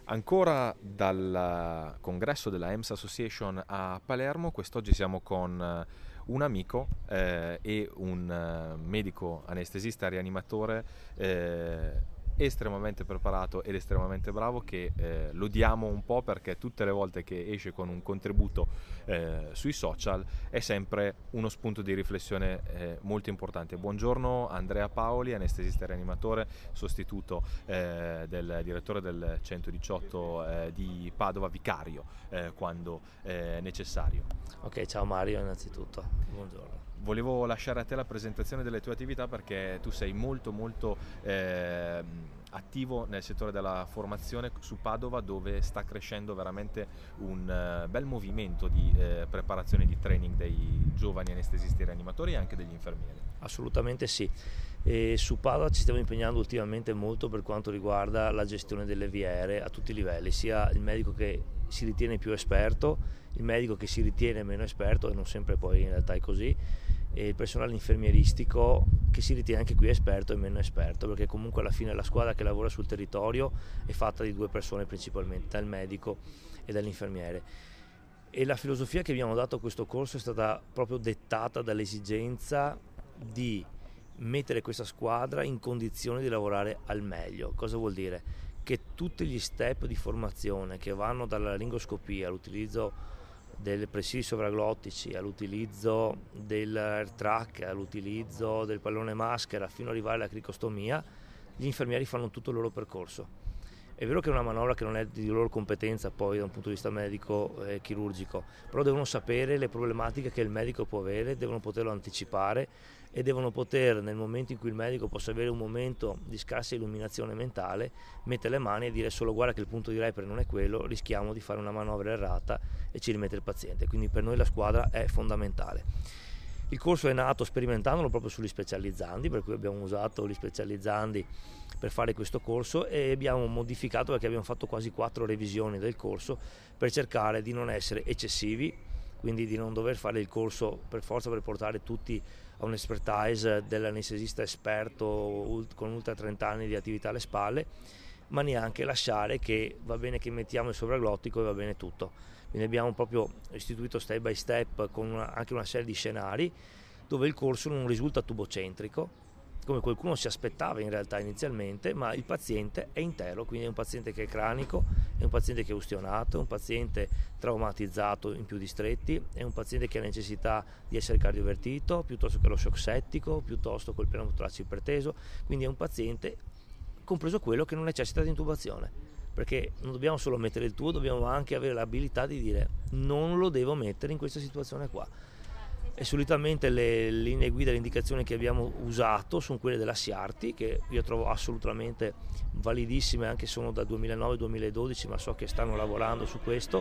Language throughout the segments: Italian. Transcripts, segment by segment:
Ancora dal congresso della EMS Association a Palermo, quest'oggi siamo con un amico e un medico anestesista rianimatore estremamente preparato ed estremamente bravo, che lodiamo un po' perché tutte le volte che esce con un contributo sui social è sempre uno spunto di riflessione molto importante. Buongiorno Andrea Paoli, anestesista rianimatore, sostituto del direttore del 118 di Padova, vicario quando necessario. Ok, ciao Mario innanzitutto, buongiorno. Volevo lasciare a te la presentazione delle tue attività perché tu sei molto attivo nel settore della formazione su Padova, dove sta crescendo veramente un bel movimento di preparazione di training dei giovani anestesisti rianimatori e anche degli infermieri. Assolutamente sì. E su Padova ci stiamo impegnando ultimamente molto per quanto riguarda la gestione delle vie aeree a tutti i livelli, sia il medico che si ritiene più esperto, il medico che si ritiene meno esperto, e non sempre poi in realtà è così, e il personale infermieristico che si ritiene anche qui esperto e meno esperto, perché comunque alla fine la squadra che lavora sul territorio è fatta di due persone principalmente, dal medico e dall'infermiere. E la filosofia che abbiamo dato a questo corso è stata proprio dettata dall'esigenza di mettere questa squadra in condizione di lavorare al meglio. Cosa vuol dire? Che tutti gli step di formazione che vanno dalla laringoscopia all'utilizzo dei presidi sovraglottici, all'utilizzo del air track, all'utilizzo del pallone maschera, fino ad arrivare alla cricostomia, gli infermieri fanno tutto il loro percorso. È vero che è una manovra che non è di loro competenza poi da un punto di vista medico e chirurgico, però devono sapere le problematiche che il medico può avere, devono poterlo anticipare e devono poter, nel momento in cui il medico possa avere un momento di scarsa illuminazione mentale, mettere le mani e dire solo guarda che il punto di Reper non è quello, rischiamo di fare una manovra errata e ci rimette il paziente. Quindi per noi la squadra è fondamentale. Il corso è nato sperimentandolo proprio sugli specializzandi, per cui abbiamo usato gli specializzandi per fare questo corso e abbiamo modificato perché abbiamo fatto quasi 4 revisioni del corso per cercare di non essere eccessivi, quindi di non dover fare il corso per forza per portare tutti a un expertise dell'anestesista esperto con oltre 30 anni di attività alle spalle, ma neanche lasciare che va bene che mettiamo il sovraglottico e va bene tutto. Quindi abbiamo proprio istituito step by step con anche una serie di scenari dove il corso non risulta tubocentrico, come qualcuno si aspettava in realtà inizialmente, ma il paziente è intero, quindi è un paziente che è cranico, è un paziente che è ustionato, è un paziente traumatizzato in più distretti, è un paziente che ha necessità di essere cardiovertito, piuttosto che lo shock settico, piuttosto col pneumotoracico iperteso, quindi è un paziente, compreso quello che non necessita di intubazione, perché non dobbiamo solo mettere il tubo, dobbiamo anche avere l'abilità di dire non lo devo mettere in questa situazione qua. E solitamente le linee guida, le indicazioni che abbiamo usato sono quelle della SIARTI, che io trovo assolutamente validissime, anche se sono da 2009-2012, ma so che stanno lavorando su questo,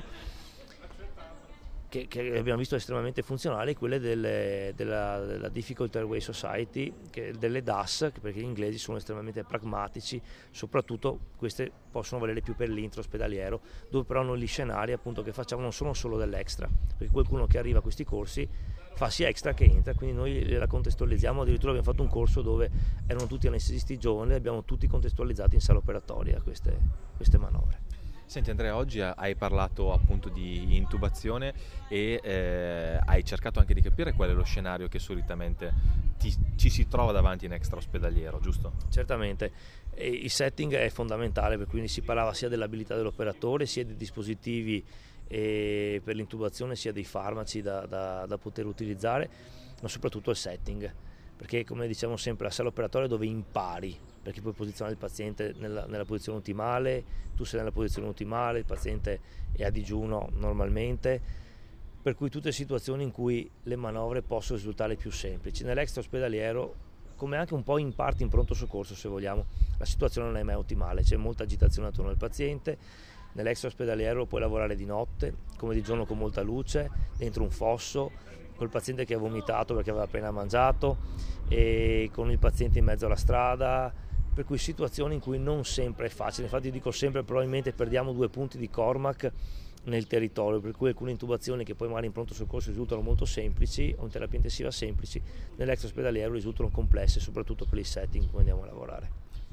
che abbiamo visto estremamente funzionali, quelle della Difficult Airway Society, delle DAS, perché gli inglesi sono estremamente pragmatici, soprattutto queste possono valere più per l'intro ospedaliero, dove però noi gli scenari appunto che facciamo non sono solo dell'extra, perché qualcuno che arriva a questi corsi fa sia extra che intra, quindi noi la contestualizziamo. Addirittura abbiamo fatto un corso dove erano tutti anestesisti giovani, li abbiamo tutti contestualizzati in sala operatoria queste manovre. Senti Andrea, oggi hai parlato appunto di intubazione e hai cercato anche di capire qual è lo scenario che solitamente ci si trova davanti in extra ospedaliero, giusto? Certamente, e il setting è fondamentale, per cui si parlava sia dell'abilità dell'operatore, sia dei dispositivi per l'intubazione, sia dei farmaci da poter utilizzare, ma soprattutto il setting, perché come diciamo sempre la sala operatoria è dove impari, perché puoi posizionare il paziente nella posizione ottimale, tu sei nella posizione ottimale, il paziente è a digiuno normalmente, per cui tutte situazioni in cui le manovre possono risultare più semplici. Nell'extra ospedaliero, come anche un po' in parte in pronto soccorso se vogliamo, la situazione non è mai ottimale, c'è molta agitazione attorno al paziente. Nell'extra ospedaliero puoi lavorare di notte, come di giorno con molta luce, dentro un fosso, col paziente che ha vomitato perché aveva appena mangiato e con il paziente in mezzo alla strada, per cui situazioni in cui non sempre è facile. Infatti dico sempre probabilmente perdiamo 2 punti di Cormac nel territorio, per cui alcune intubazioni che poi magari in pronto soccorso risultano molto semplici o in terapia intensiva semplici, nell'extra ospedaliero risultano complesse, soprattutto per il setting in cui andiamo a lavorare.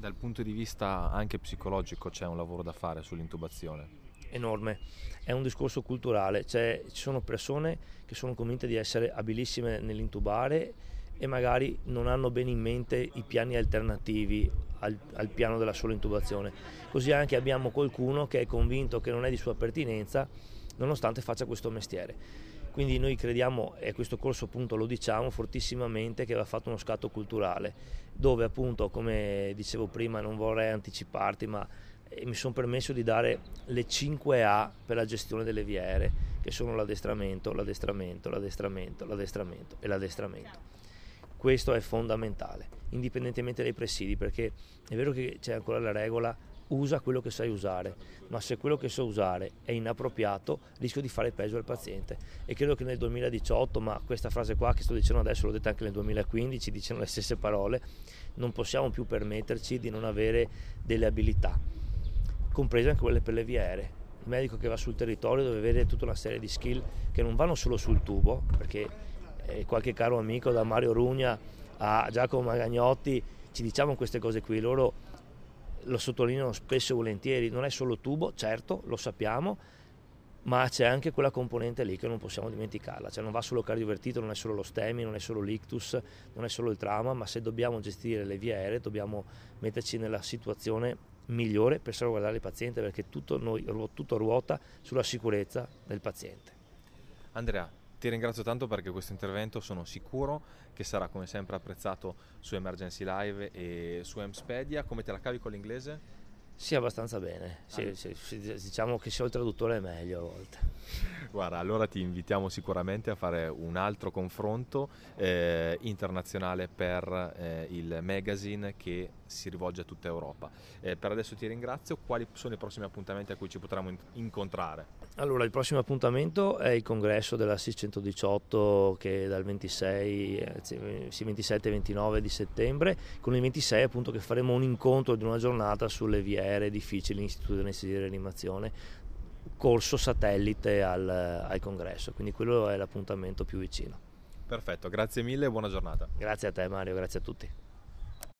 Dal punto di vista anche psicologico c'è un lavoro da fare sull'intubazione? Enorme, è un discorso culturale, ci sono persone che sono convinte di essere abilissime nell'intubare e magari non hanno bene in mente i piani alternativi al piano della sola intubazione. Così anche abbiamo qualcuno che è convinto che non è di sua pertinenza nonostante faccia questo mestiere. Quindi noi crediamo, e questo corso appunto lo diciamo fortissimamente, che va fatto uno scatto culturale, dove appunto, come dicevo prima, non vorrei anticiparti, ma mi sono permesso di dare le 5 A per la gestione delle VIR, che sono l'addestramento, l'addestramento, l'addestramento, l'addestramento e l'addestramento. Questo è fondamentale, indipendentemente dai presidi, perché è vero che c'è ancora la regola usa quello che sai usare, ma se quello che so usare è inappropriato rischio di fare peggio al paziente. E credo che nel 2018, ma questa frase qua che sto dicendo adesso l'ho detta anche nel 2015, dicendo le stesse parole, non possiamo più permetterci di non avere delle abilità, comprese anche quelle per le VR. Il medico che va sul territorio deve avere tutta una serie di skill che non vanno solo sul tubo, perché qualche caro amico, da Mario Rugna a Giacomo Magagnotti, ci diciamo queste cose qui, loro lo sottolineano spesso e volentieri, non è solo tubo, certo, lo sappiamo, ma c'è anche quella componente lì che non possiamo dimenticarla, cioè non va solo cardiovertito, non è solo lo STEMI, non è solo l'ictus, non è solo il trauma, ma se dobbiamo gestire le vie aeree dobbiamo metterci nella situazione migliore per salvaguardare il paziente, perché tutto ruota sulla sicurezza del paziente. Andrea, ti ringrazio tanto perché questo intervento sono sicuro che sarà come sempre apprezzato su Emergency Live e su Emspedia. Come te la cavi con l'inglese? Sì, abbastanza bene, diciamo che se ho il traduttore è meglio a volte. Guarda, allora ti invitiamo sicuramente a fare un altro confronto internazionale per il magazine che si rivolge a tutta Europa. Per adesso ti ringrazio. Quali sono i prossimi appuntamenti a cui ci potremo incontrare? Allora, il prossimo appuntamento è il congresso della SIS 118 che è dal 27 e 29 di settembre, con il 26 appunto che faremo un incontro di una giornata sulle VR difficili in Istituto di Anestesia e Rianimazione, corso satellite al congresso, quindi quello è l'appuntamento più vicino. Perfetto, grazie mille e buona giornata. Grazie a te Mario, grazie a tutti.